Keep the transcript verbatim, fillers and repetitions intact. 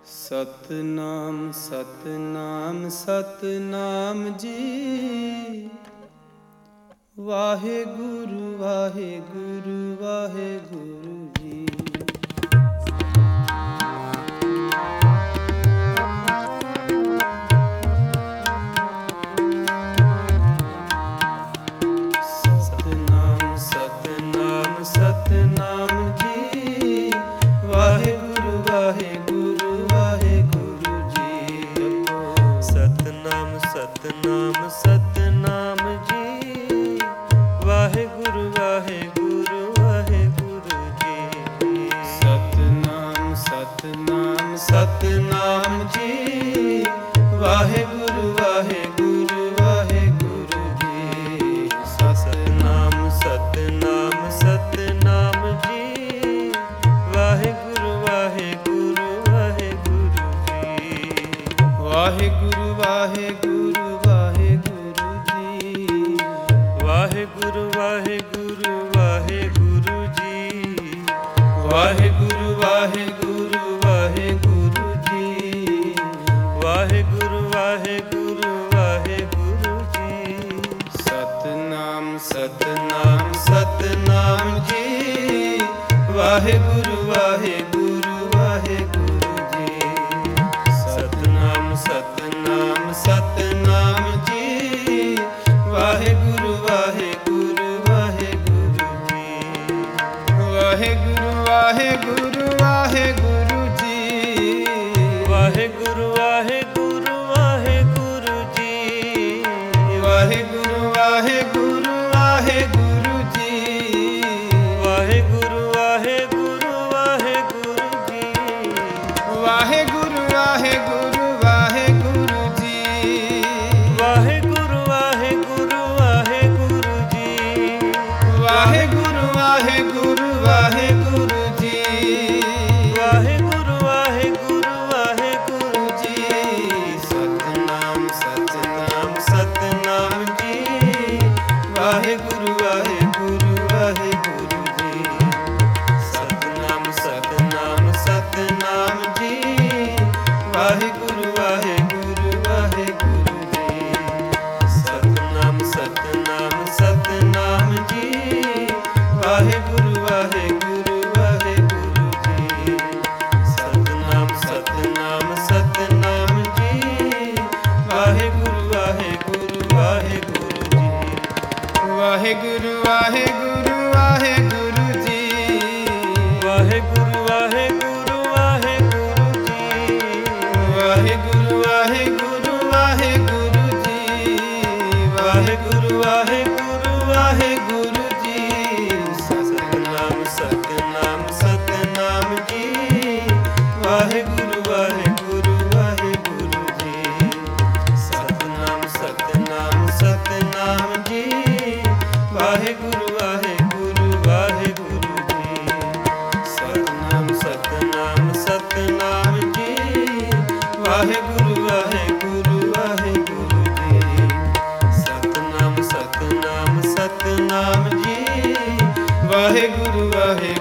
ਸਤਨਾਮ ਸਤਨਾਮ ਸਤਨਾਮ ਜੀ। ਵਾਹਿਗੁਰੂ ਵਾਹਿਗੁਰੂ ਵਾਹਿਗੁਰੂ ਜੀ। ਸਤਨਾਮ ਸਤਨਾਮ ਸਤਨਾਮ ਜੀ। ਵਾਹਿਗੁਰੂ ਵਾਹਿਗੁਰੂ ਵਾਹਿਗੁਰੂ ਜੀ। ਸਤਨਾਮ ਸਤਨਾਮ ਸਤਨਾਮ ਜੀ। ਵਾਹਿਗੁਰੂ ਵਾਹਿਗੁਰੂ ਵਾਹਿਗੁਰੂ ਜੀ। ਸਤਨਾਮ ਸਤਨਾਮ ਸਤਨਾਮ ਜੀ। ਵਾਹਿਗੁਰੂ ਵਾਹਿਗੁਰੂ ਵਾਹਿਗੁਰੂ ਜੀ। ਸਤਨਾਮ ਸਤਨਾਮ ਸਤਨਾਮ ਜੀ। ਵਾਹਿਗੁਰੂ ਵਾਹਿਗੁਰੂ ਵਾਹਿਗੁਰੂ ਜੀ। ਵਾਹਿਗੁਰੂ ਵਾਹਿਗੁਰੂ ਵਾਹਿਗੁਰੂ ਜੀ। ਵਾਹਿਗੁਰੂ ਵਾਹਿਗੁਰੂ ਵਾਹਿਗੁਰੂ ਜੀ। ਵਾਹਿਗੁਰੂ ਵਾਹਿਗੁਰੂ ਵਾਹਿਗੁਰੂ ਜੀ। ਵਾਹਿਗੁਰੂ ਵਾਹਿਗੁਰੂ ਵਾਹਿਗੁਰੂ ਜੀ। ਸਤਨਾਮ ਸਤਨਾਮ ਸਤਨਾਮ ਜੀ। ਵਾਹਿਗੁਰੂ ਵਾਹਿਗੁਰੂ ਵਾਹਿਗੁਰੂ ਜੀ। ਸਤਨਾਮ ਸਤਨਾਮ ਸਤਨਾਮ ਜੀ। ਵਾਹਿਗੁਰੂ ਵਾਹਿਗੁਰੂ ਵਾਹਿਗੁਰੂ ਜੀ। ਵਾਹਿਗੁਰੂ ਵਾਹਿਗੁਰੂ ਵਾਹਿਗੁਰੂ ਜੀ। ਵਾਹਿਗੁਰੂ ਵਾਹਿਗੁਰੂ ਵਾਹਿਗੁਰੂ ਜੀ। ਵਾਹਿਗੁਰੂ ਵਾਹਿਗੁਰੂ ਵਾਹਿਗੁਰੂ ਜੀ। ਵਾਹਿਗੁਰੂ ਵਾਹਿਗੁਰੂ ਵਾਹਿਗੁਰੂ ਜੀ। ਵਾਹਿਗੁਰੂ ਵਾਹਿਗੁਰੂ ਵਾਹਿਗੁਰੂ ਜੀ। ਵਾਹਿਗੁਰੂ ਵਾਹਿਗੁਰੂ ਵਾਹਿਗੁਰੂ ਜੀ। ਵਾਹਿਗੁਰੂ ਵਾਹਿਗੁਰੂ ਵਾਹਿਗੁਰੂ ਜੀ। ਵਾਹਿਗੁਰੂ ਵਾਹਿਗੁਰੂ ਵਾਹਿਗੁਰੂ ਜੀ। ਸਤਨਾਮ ਸਤਨਾਮ ਸਤਨਾਮ ਜੀ। ਵਾਹਿਗੁਰੂ ਵਾਹਿਗੁਰੂ ਵਾਹਿਗੁਰੂ ਜੀ। ਸਤਨਾਮ ਸਤਨਾਮ ਸਤਨਾਮ ਜੀ। ਵਾਹਿਗੁਰੂ ਵਾਹਿਗੁਰੂ ਵਾਹਿਗੁਰੂ ਜੀ। ਸਤਨਾਮ ਸਤਨਾਮ ਸਤਨਾਮ ਜੀ। ਵਾਹਿਗੁਰੂ ਵਾਹਿਗੁਰੂ ਵਾਹਿਗੁਰੂ ਜੀ। ਸਤਨਾਮ ਸਤਨਾਮ ਸਤਨਾਮ ਜੀ। ਵਾਹਿਗੁਰੂ ਵਾਹਿਗੁਰੂ ਵਾਹਿਗੁਰੂ ਜੀ। ਵਾਹਿਗੁਰੂ ਵਾਹਿਗੁਰੂ ਵਾਹਿਗੁਰੂ ਜੀ। ਵਾਹਿਗੁਰੂ ਵਾਹਿਗੁਰੂ ਵਾਹਿਗੁਰੂ ਜੀ। ਵਾਹਿਗੁਰੂ ਵਾਹਿਗੁਰੂ ਵਾਹਿਗੁਰੂ ਜੀ। ਵਾਹਿਗੁਰੂ ਵਾਹਿਗੁਰੂ ਵਾਹਿਗੁਰੂ ਜੀ। ਸਤਨਾਮ ਸਤਨਾਮ ਸਤਨਾਮ ਜੀ। ਵਾਹਿਗੁਰੂ ਵਾਹਿਗੁਰੂ ਵਾਹਿਗੁਰੂ ਜੀ। ਸਤਨਾਮ ਸਤਨਾਮ ਸਤਨਾਮ ਜੀ। ਵਾਹਿਗੁਰੂ ਵਾਹਿਗੁਰੂ ਵਾਹਿਗੁਰੂ ਜੀ। ਸਤਨਾਮ ਸਤਨਾਮ ਸਤਨਾਮ ਜੀ। ਵਾਹਿਗੁਰੂ ਵਾਹਿਗੁਰੂ ਵਾਹਿਗੁਰੂ ਜੀ। ਸਤਨਾਮ ਸਤਨਾਮ ਸਤਨਾਮ ਜੀ। ਵਾਹਿਗੁਰੂ ਵਾਹਿਗੁਰੂ